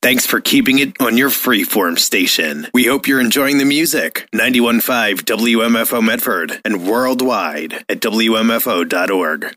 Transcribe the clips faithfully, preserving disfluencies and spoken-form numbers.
Thanks for keeping it on your freeform station. We hope you're enjoying the music. ninety-one point five W M F O Medford and worldwide at W M F O dot org.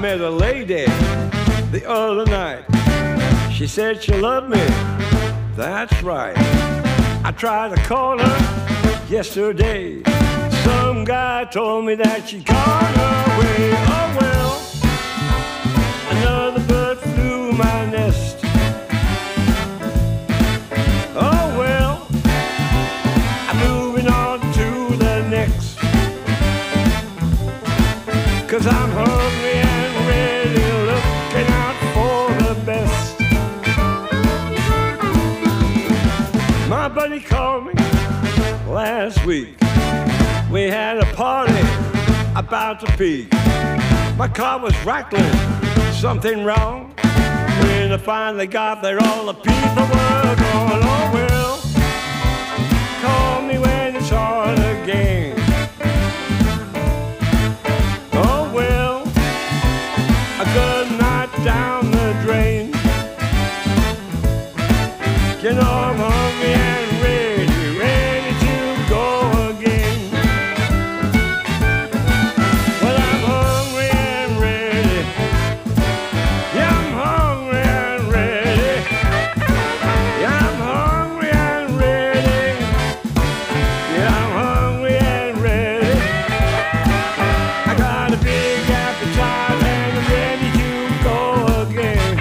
met a lady the other night. She said she loved me, that's right. I tried to call her yesterday. Some guy told me that she'd gone away. Oh well, another bird flew my nest. Oh well, I'm moving on to the next. 'Cause I'm hungry and ready, looking out for the best. My buddy called me last week. We had a party about to peak. My car was rattling, something wrong. When I finally got there, all the people were gone. Oh well, call me when it's hard again. Oh well, a good night down the drain. You know I'm hungry and ready, ready to go again. Well, I'm hungry and ready. Yeah, I'm hungry and ready. Yeah, I'm hungry and ready. Yeah, I'm hungry and ready. I got a big appetite and I'm ready to go again.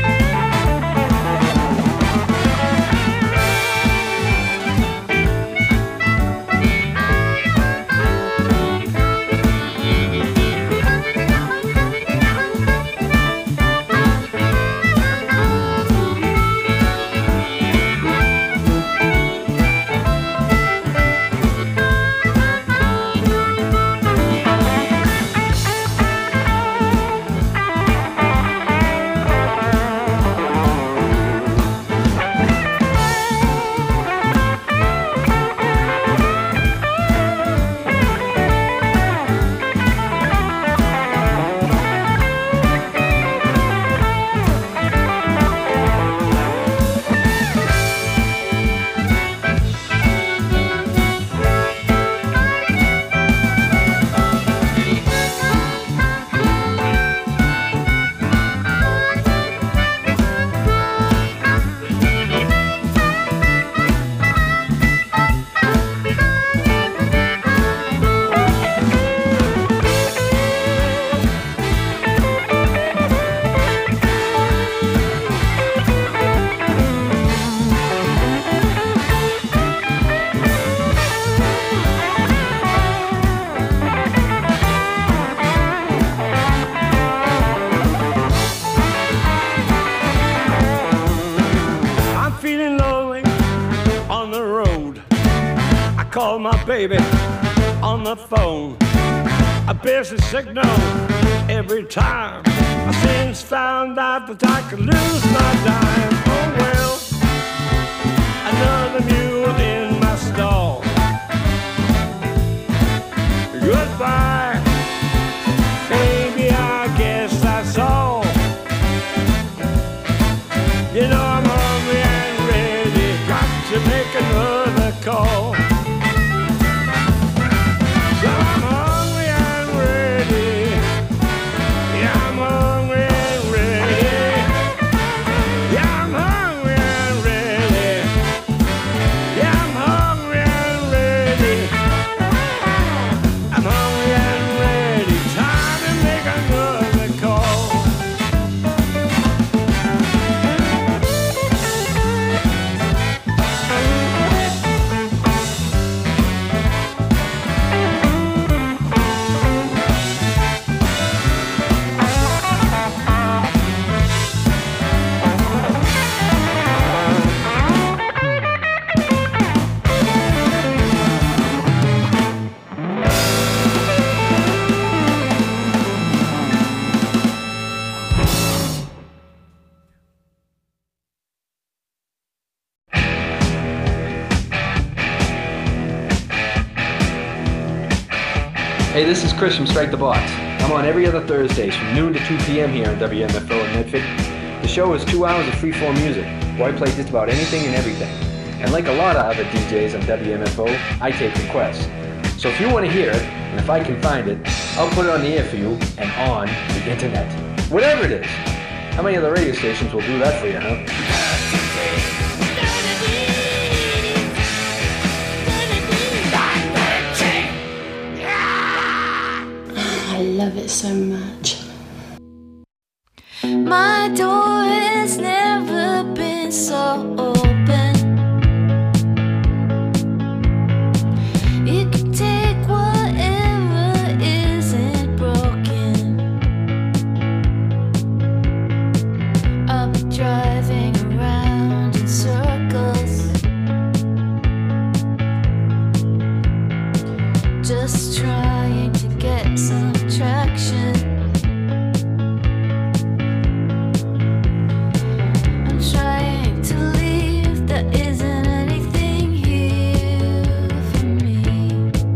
Call my baby on the phone. A busy signal every time. I since found out that I could lose my dime. Oh well, another mule in my stall. Goodbye, baby, I guess that's all. You know I'm hungry and ready, got to make another call. Hey, this is Chris from Strike the Box. I'm on every other Thursdays from noon to two p.m. here on W M F O in Medford. The show is two hours of freeform music, where I play just about anything and everything. And like a lot of other D Js on W M F O, I take requests. So if you want to hear it, and if I can find it, I'll put it on the air for you and on the internet. Whatever it is. How many other radio stations will do that for you, huh? I love it so much. My door has never been so open. You can take whatever isn't broken. I'll be driving around in circles, just trying to get some traction. Trying to leave, there isn't anything here for me.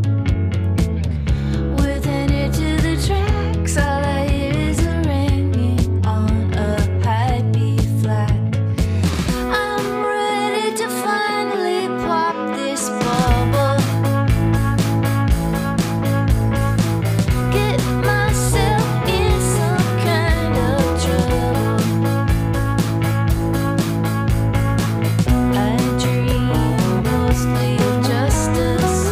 With an ear to the tracks, all I hear is a ringing on a high B flat. I'm ready to finally pop this bubble, get myself in some kind of trouble. I dream mostly of justice.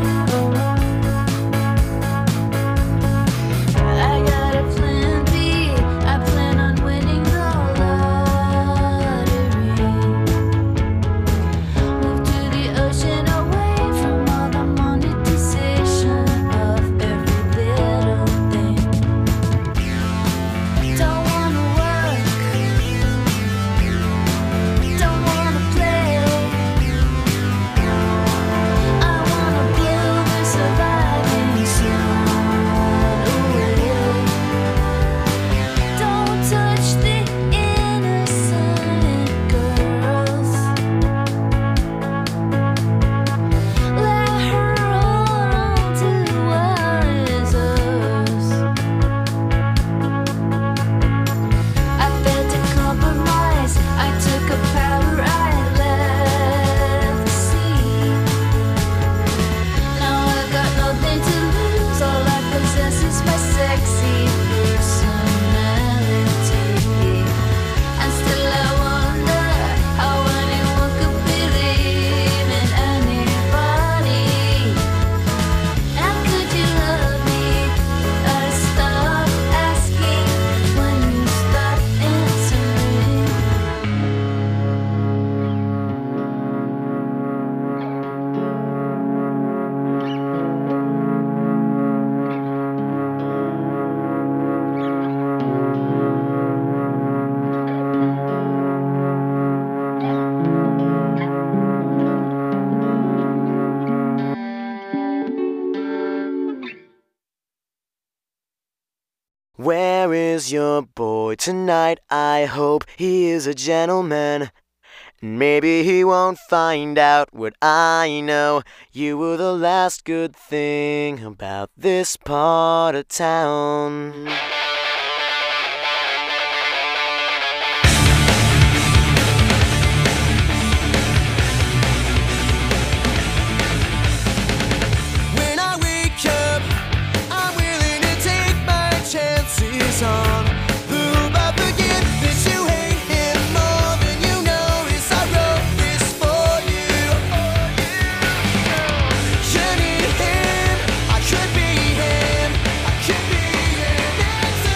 I got a plan B. I plan on winning the lottery. Move to the ocean away from all the monetization of every little thing. Don't wanna work, don't wanna play. I wanna blow the surviving sun away. Don't touch the innocent girls. Let her hold on to what is hers. I failed to compromise. I took a power I left the sea. Now I got nothing to lose. All I possess is my sexy personality. And still I wonder how anyone could believe in anybody. How could you love me? I stopped asking when you stopped answering. Where is your boy tonight? I hope he is a gentleman. Maybe he won't find out what I know. You were the last good thing about this part of town. When I wake up, I'm willing to take my chances on whom I forget that you hate him more than you notice. I wrote this for you. You need him, I could be him, I could be him.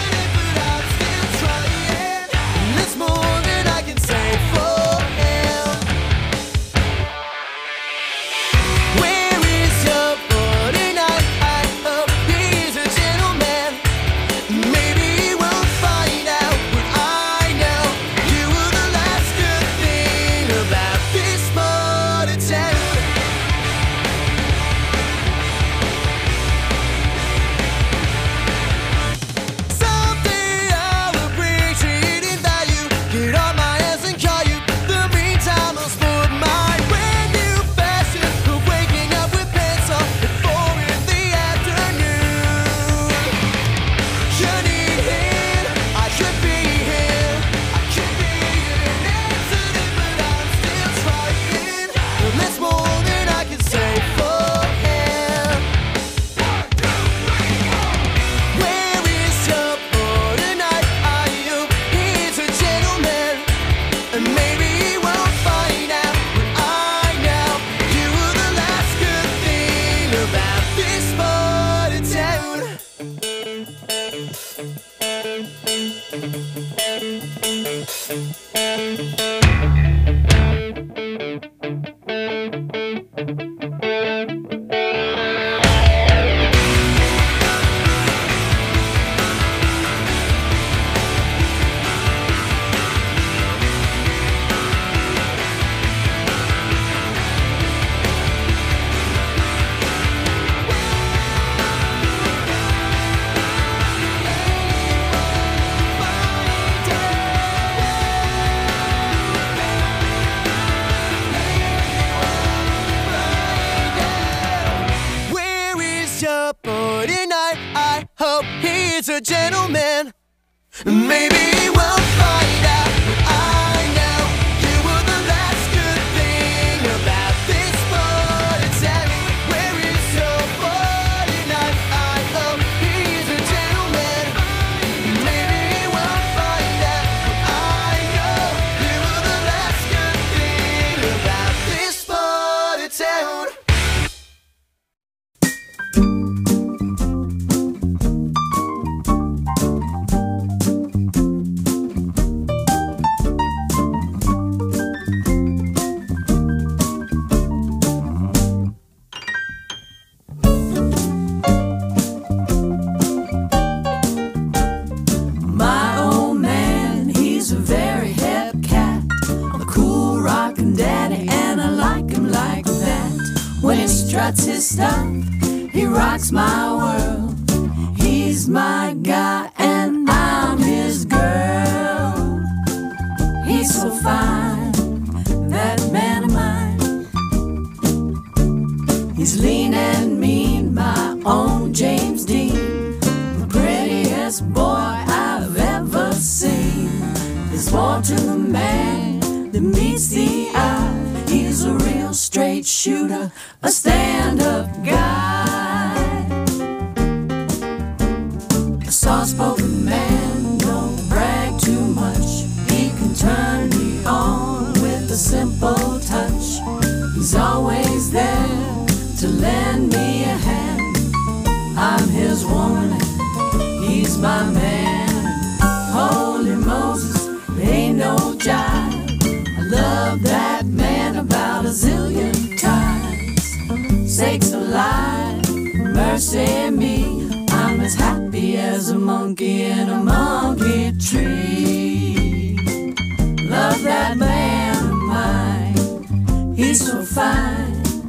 But tonight I hope he is a gentleman. Maybe we'll find out. I know you were the last good thing about this party town. Where is your boy tonight? I hope he's a gentleman. Maybe we'll find out. I know you were the last good thing about this party town. Struts his stuff, he rocks my world. He's my guy and I'm his girl. He's so fine, that man of mine. He's lean and mean, my own James Dean. The prettiest boy I've ever seen. There's more to the man than meets the eye. He's a real straight shooter, a stand-up guy. A soft-spoken man, don't brag too much. He can turn me on with a simple touch. He's always there to lend me a hand. I'm his woman, he's my man. Holy Moses, there ain't no jive. I love that man about a zillion times. Sakes alive, mercy me, I'm as happy as a monkey in a monkey tree. Love that man of mine, he's so fine.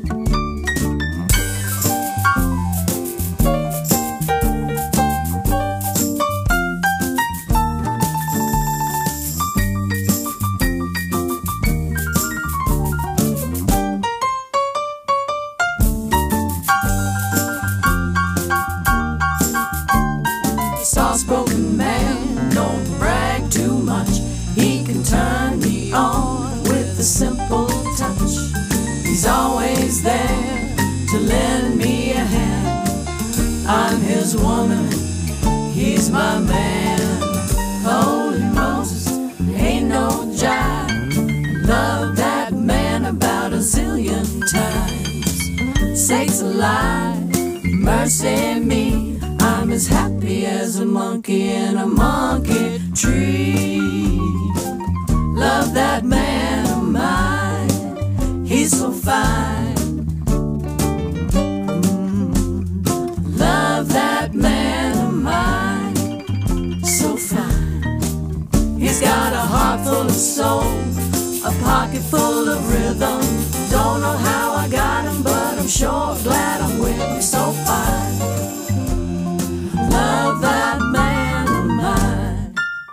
Soft-spoken man, don't brag too much. He can turn me on with a simple touch. He's always there to lend me a hand. I'm his woman, he's my man. Holy Moses, ain't no jive. Love that man about a zillion times. Sakes alive, mercy me, I'm as happy as a monkey in a monkey tree. Love that man of mine, he's so fine. Mm. Love that man of mine, so fine. He's got a heart full of soul, a pocket full of rhythm. Don't know how I got him, but I'm sure glad I'm with him, so fine. Love that man of mine.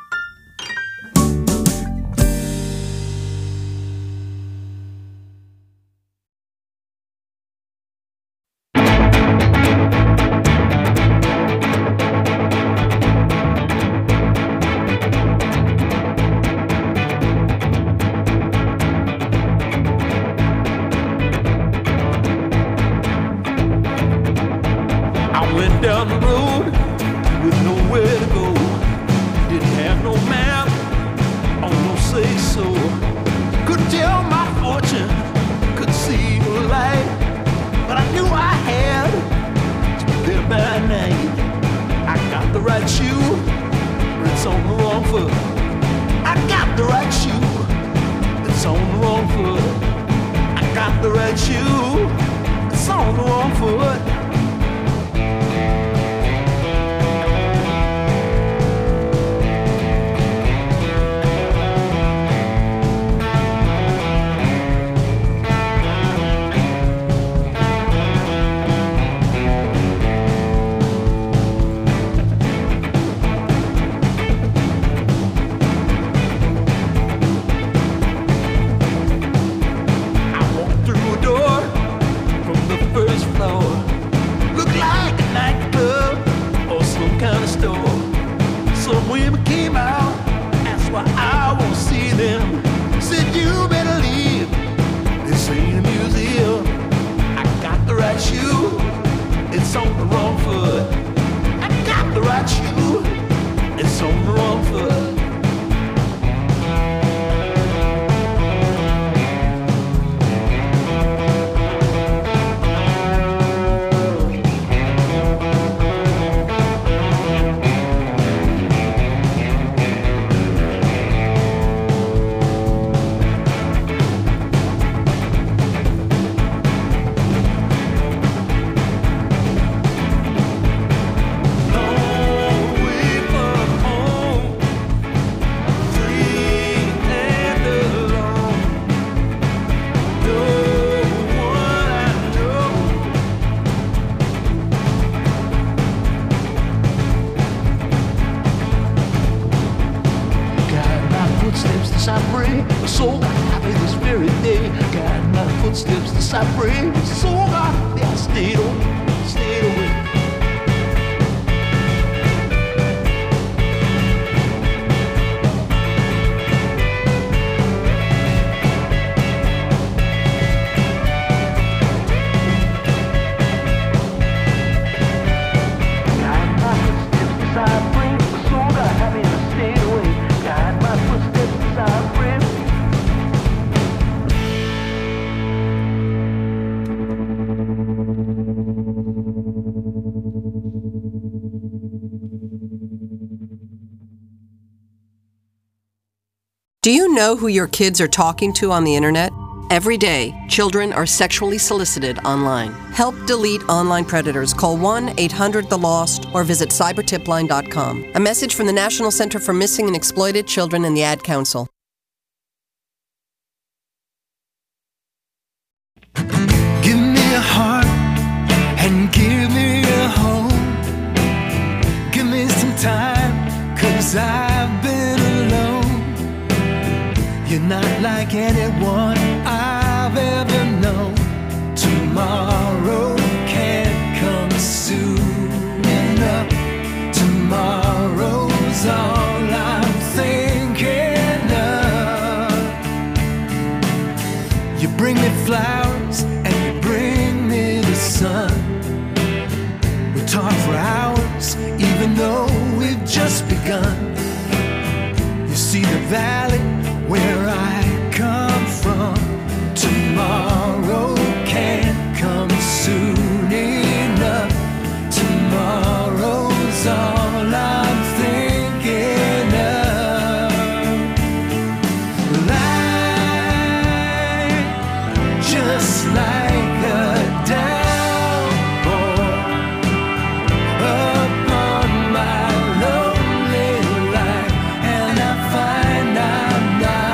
I went down the road with nowhere to go. Didn't have no map, or no say so. Couldn't tell my fortune, couldn't see no light, but I knew I had to be there by night. I got the right shoe, but it's on the wrong foot. I got the right shoe, but it's on the wrong foot. I got the right shoe, it's on the wrong foot. Floor. footsteps to Cypress. So I, I stayed away, stayed away. Do you know who your kids are talking to on the internet? Every day, children are sexually solicited online. Help delete online predators. Call one eight hundred the lost or visit cyber tip line dot com. A message from the National Center for Missing and Exploited Children and the Ad Council. Give me a heart and give me a home. Give me some time, 'cause I've been alone. You're not like anyone I've ever known. Tomorrow can't come soon enough. Tomorrow's all I'm thinking of. You bring me flowers and you bring me the sun. We talk for hours even though we've just begun. You see the valley where I come from. Tomorrow can't come soon enough. Tomorrow's all I'm thinking of. Life just like a downpour upon my lonely life, and I find I'm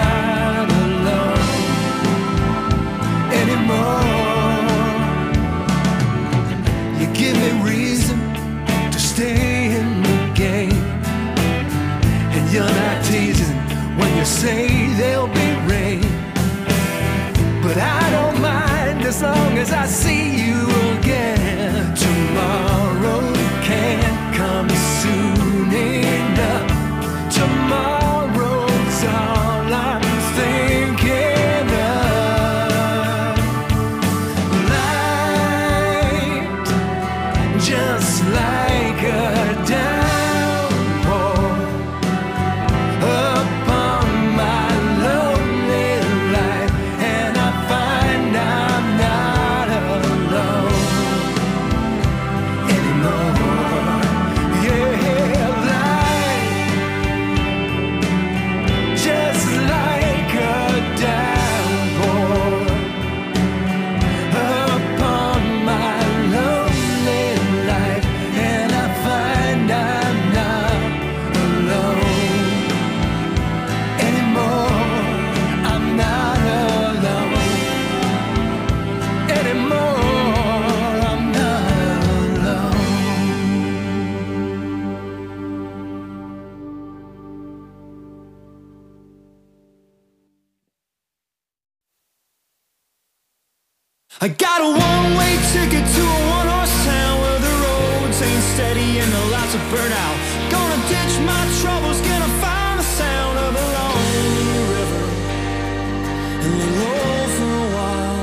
you're not teasing when you say there'll be rain. But I don't mind as long as I see you again. Tomorrow can't come soon enough. Tomorrow's all I'm thinking of. Light just like a diamond. I got a one-way ticket to a one-horse town where the roads ain't steady and the lights are burnt out. Gonna ditch my troubles, gonna find the sound of a lonely river and lay low for a while.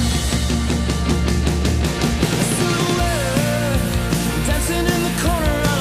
Dancing in the corner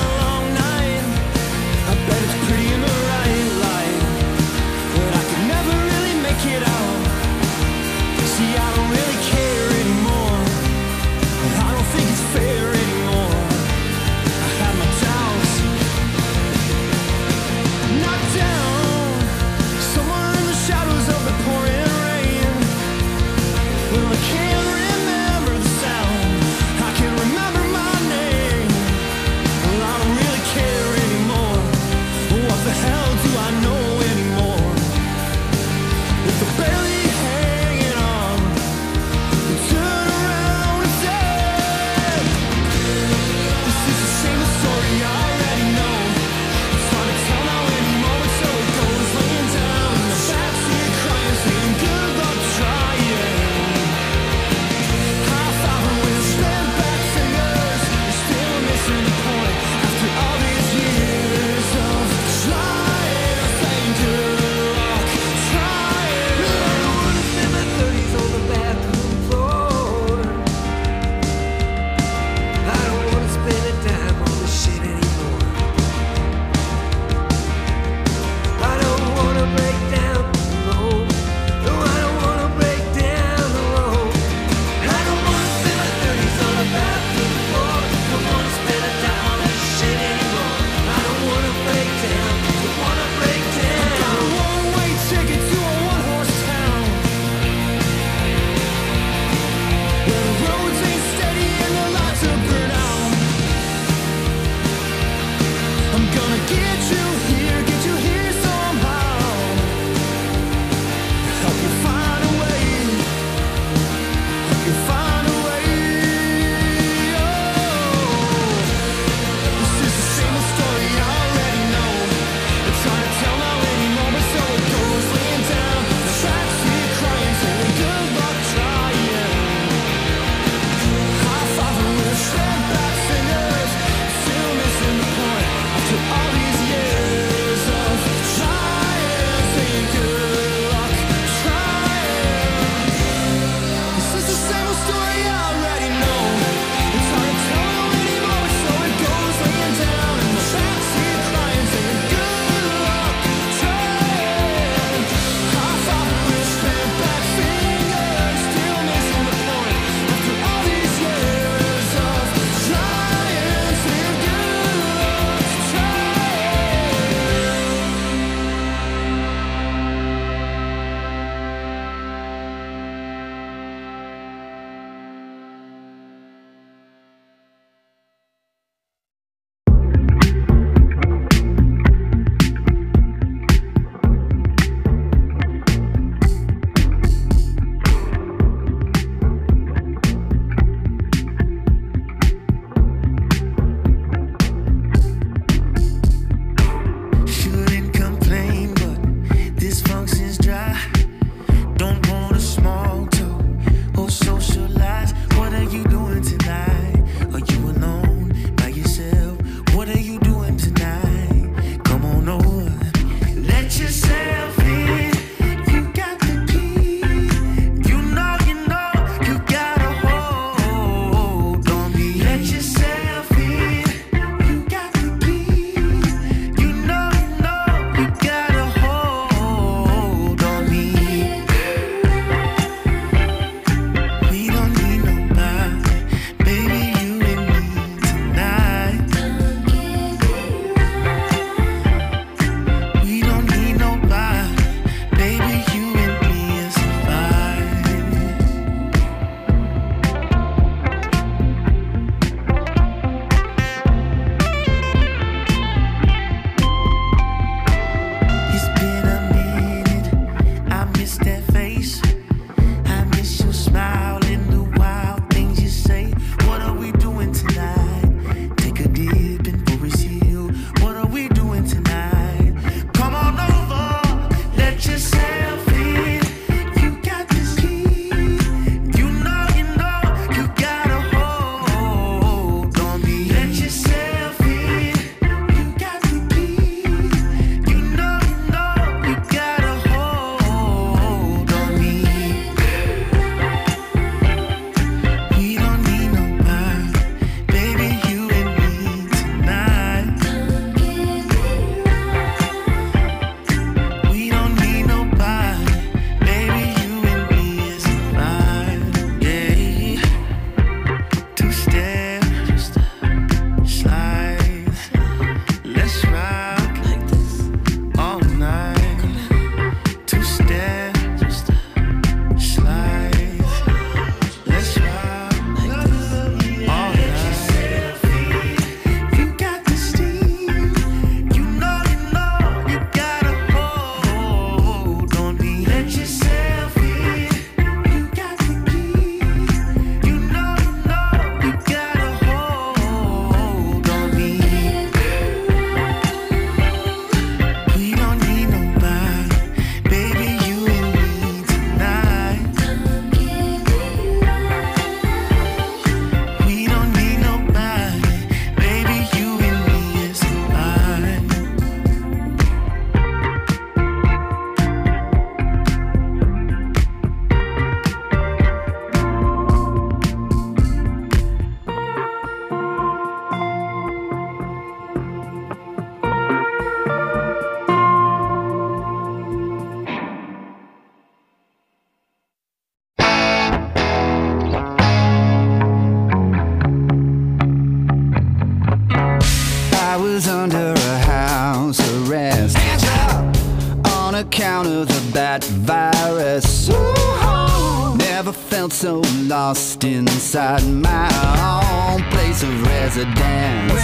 felt so lost inside my own place of residence.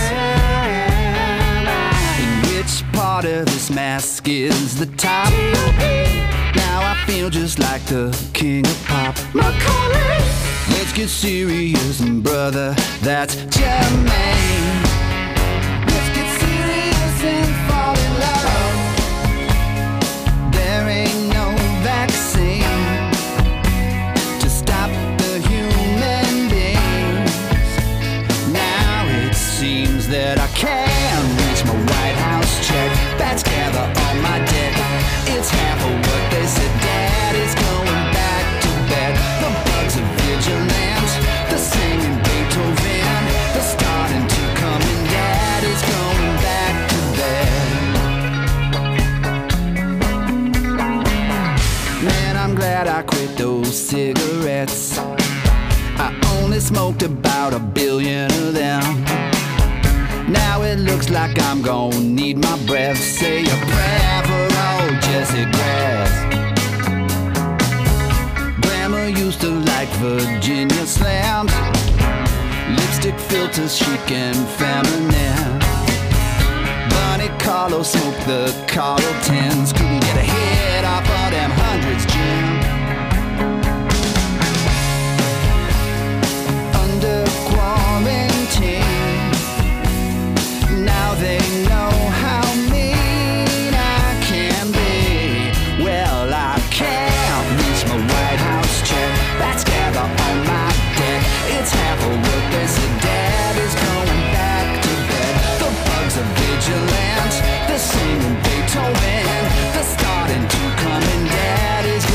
In which part of this mask is the top? Now I feel just like the king of pop. Macaulay! Let's get serious, brother, that's Jermaine. Let's get serious and fall in love. There ain't no vaccine to stop the human beings. Now it seems that I can't reach my White House check. Bats gather on my deck. It's half of what they said. Dad is going back to bed. The bugs are vigilant. The singing Beethoven. The starting to come and Dad is going back to bed. Man, I'm glad I quit those cigarettes. I only smoked about a billion of them. Now it looks like I'm gonna need my breath. Say a prayer for old Jesse Grass. Grandma used to like Virginia slams. Lipstick filters chic and feminine. Bunny Carlo smoked the Carlo tens. Couldn't get a hit off of them hundreds, Jim. Under quarantine, now they know how mean I can be. Well, I can't reach my White House check. Bats gather on my deck. It's half of what they said. Dad is going back to bed. The bugs are vigilant. They're singing Beethoven. They're starting to come and Dad is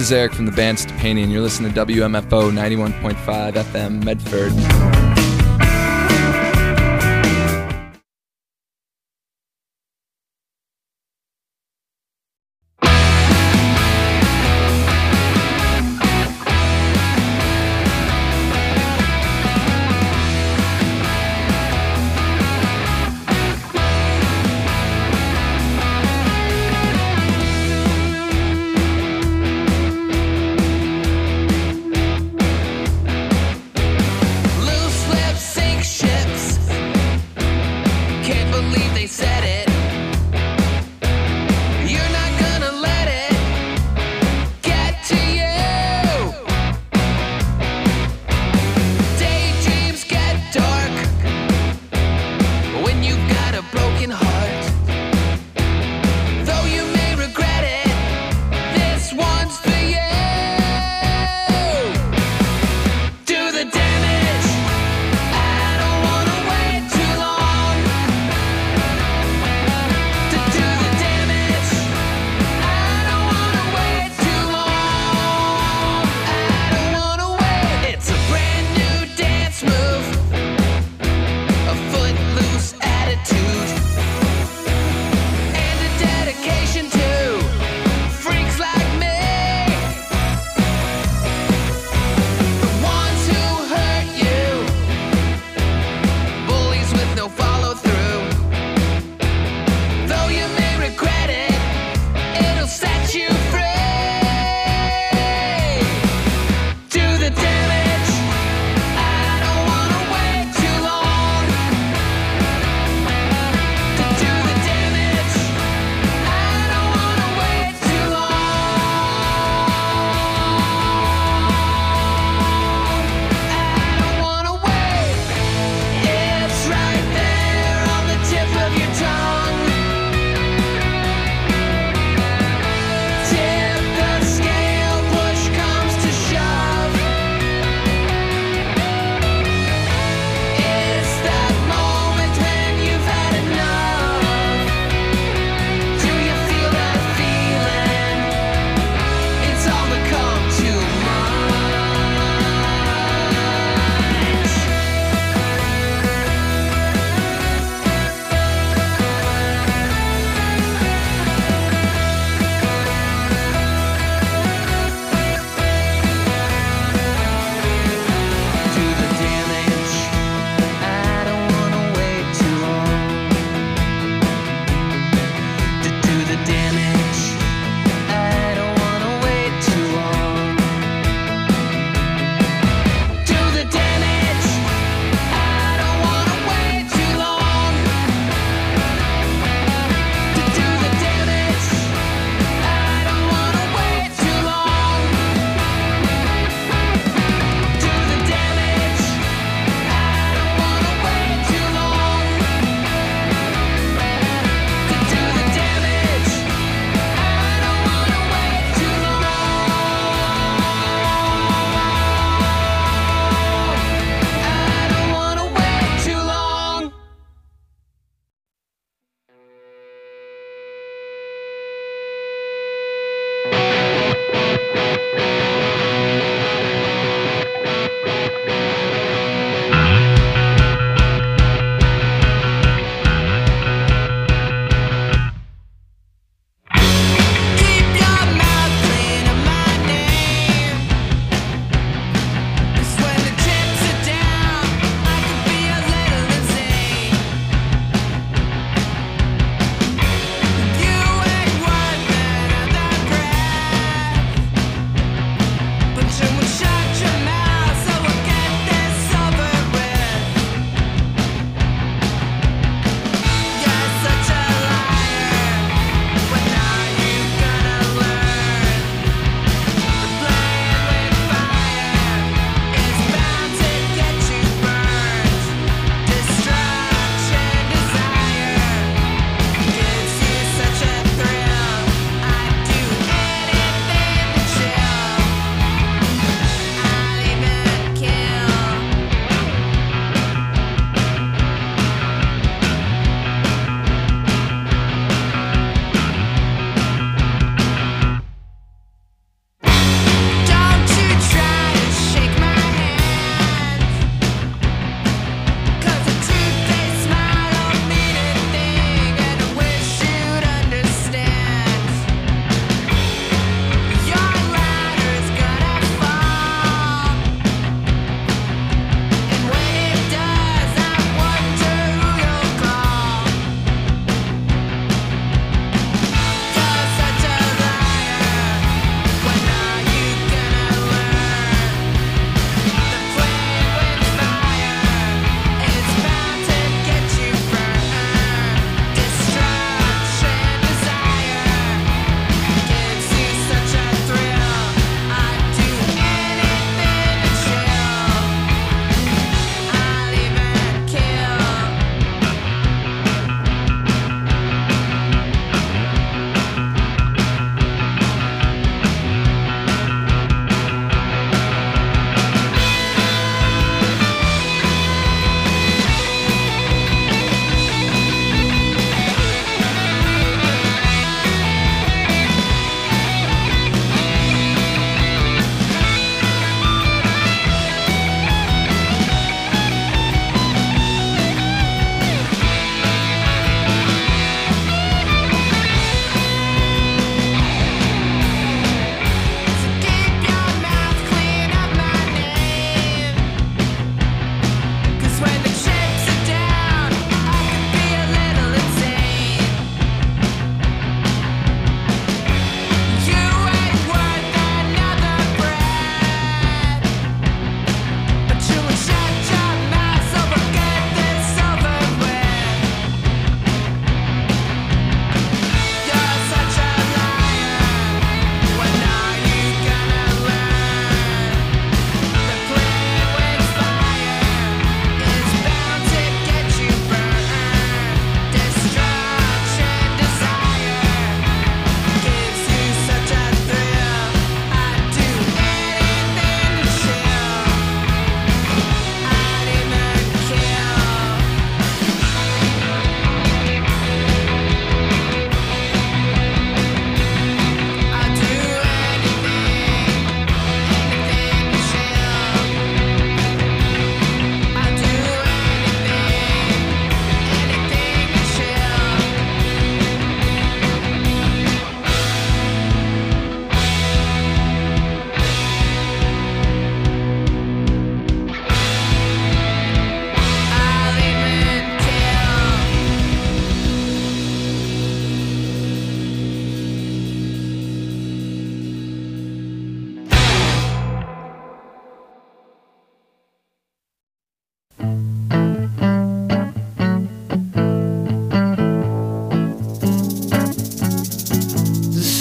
is Eric from the band Stepanian. You're listening to W M F O ninety-one point five F M Medford.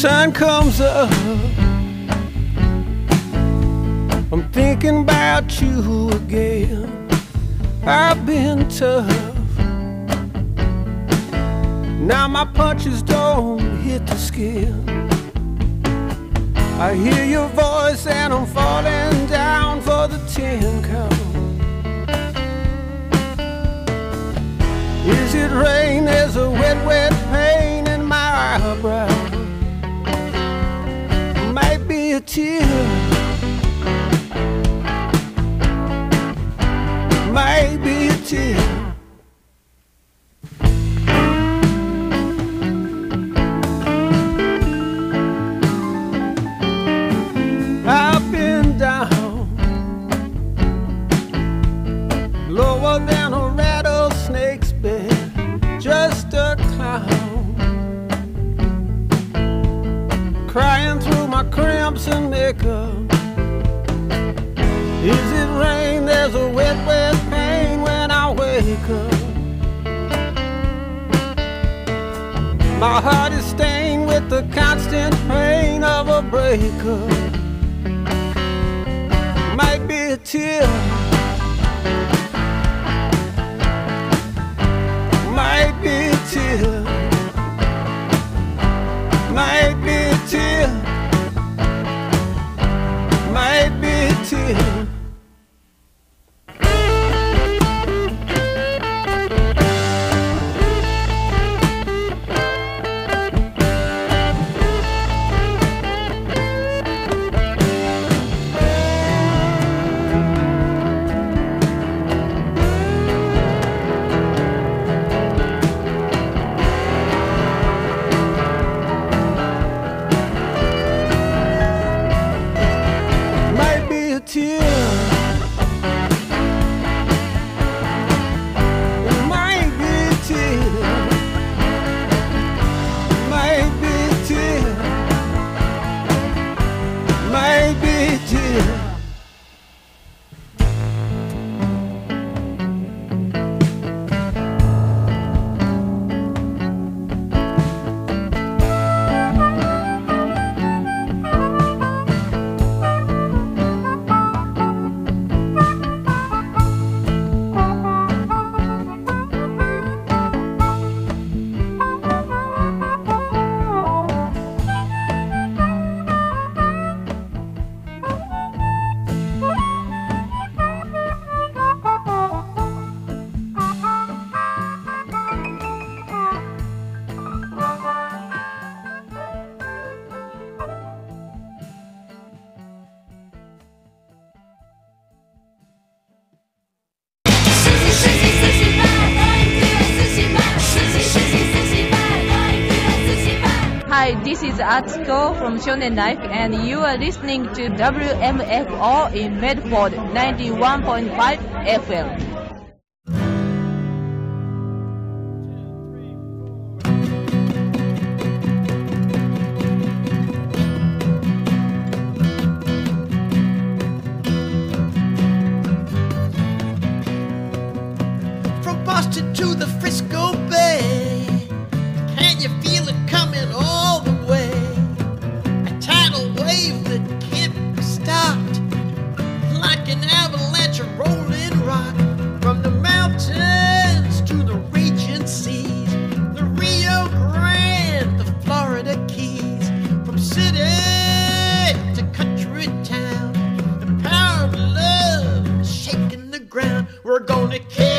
sun comes up, I'm thinking about you again. I've been tough, now my punches don't hit the skin. I hear your voice and I'm falling down for the ten count. Is it rain? There's a wet, wet pain in my eyebrow. Might be a tear, might be a tear. I've been down, lower than a rattlesnake's bed, just a clown, crying through my cramps and makeup. Is it rain? There's a wet, wet pain when I wake up. My heart is stained with the constant pain of a breakup. Might be a tear, might be a tear, might be a tear, might be a tear. Hi, this is Atsuko from Shonen Life, and you are listening to W M F O in Medford, ninety-one point five F M. From Boston to the Frisco Bay, can you feel it coming all the way? A tidal wave that can't be stopped, like an avalanche of rolling rock. From the mountains to the raging seas, the Rio Grande, the Florida Keys. From city to country town, the power of love is shaking the ground. We're gonna kill